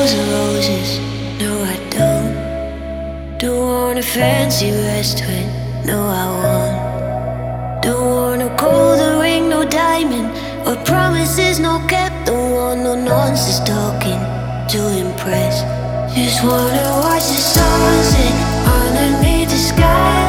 smells of roses. No, I don't want a fancy restaurant. No, I won't. Don't want a gold ring, no diamond, or promises no kept. Don't want no nonsense talking to impress. Just wanna watch the sunset underneath the sky.